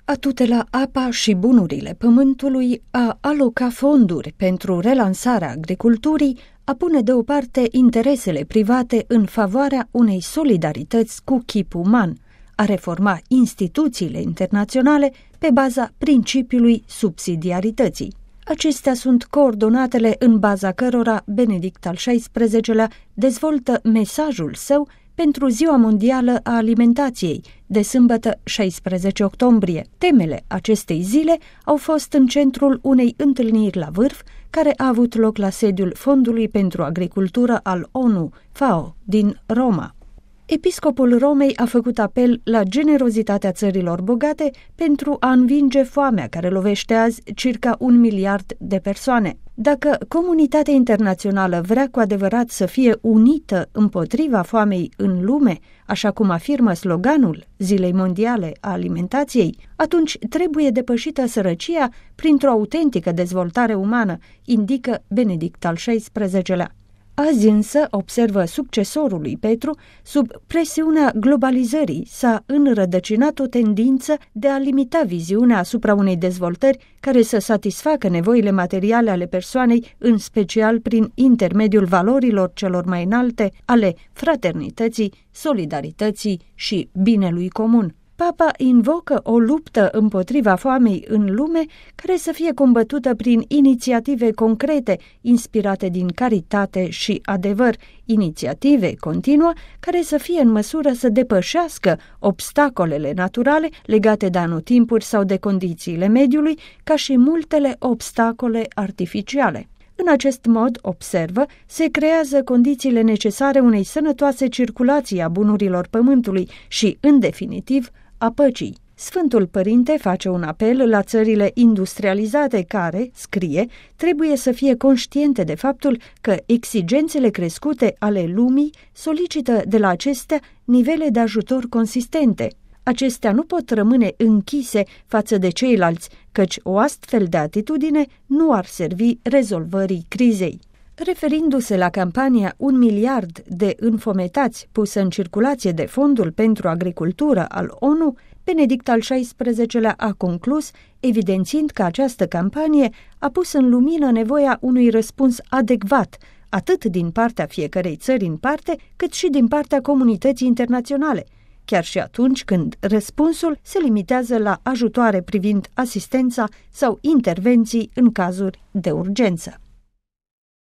a tutela apa și bunurile pământului, a aloca fonduri pentru relansarea agriculturii, a pune deoparte interesele private în favoarea unei solidarități cu chip uman, a reforma instituțiile internaționale pe baza principiului subsidiarității. Acestea sunt coordonatele în baza cărora Benedict al XVI-lea dezvoltă mesajul său pentru Ziua Mondială a Alimentației, de sâmbătă 16 octombrie. Temele acestei zile au fost în centrul unei întâlniri la vârf, care a avut loc la sediul Fondului pentru Agricultură al ONU, FAO, din Roma. Episcopul Romei a făcut apel la generozitatea țărilor bogate pentru a învinge foamea care lovește azi circa 1 miliard de persoane. Dacă comunitatea internațională vrea cu adevărat să fie unită împotriva foamei în lume, așa cum afirmă sloganul Zilei Mondiale a Alimentației, atunci trebuie depășită sărăcia printr-o autentică dezvoltare umană, indică Benedict al XVI-lea. Azi însă, observă succesorul lui Petru, sub presiunea globalizării s-a înrădăcinat o tendință de a limita viziunea asupra unei dezvoltări care să satisfacă nevoile materiale ale persoanei, în special prin intermediul valorilor celor mai înalte ale fraternității, solidarității și binelui comun. Papa invocă o luptă împotriva foamei în lume care să fie combătută prin inițiative concrete, inspirate din caritate și adevăr, inițiative continuă care să fie în măsură să depășească obstacolele naturale legate de anotimpuri sau de condițiile mediului, ca și multele obstacole artificiale. În acest mod, observă, se creează condițiile necesare unei sănătoase circulații a bunurilor pământului și, în definitiv, a păcii. Sfântul Părinte face un apel la țările industrializate care, scrie, trebuie să fie conștiente de faptul că exigențele crescute ale lumii solicită de la acestea nivele de ajutor consistente. Acestea nu pot rămâne închise față de ceilalți, căci o astfel de atitudine nu ar servi rezolvării crizei. Referindu-se la campania 1 miliard de înfometați pusă în circulație de Fondul pentru Agricultură al ONU, Benedict al XVI-lea a conclus, evidențiind că această campanie a pus în lumină nevoia unui răspuns adecvat, atât din partea fiecărei țări în parte, cât și din partea comunității internaționale, chiar și atunci când răspunsul se limitează la ajutoare privind asistența sau intervenții în cazuri de urgență.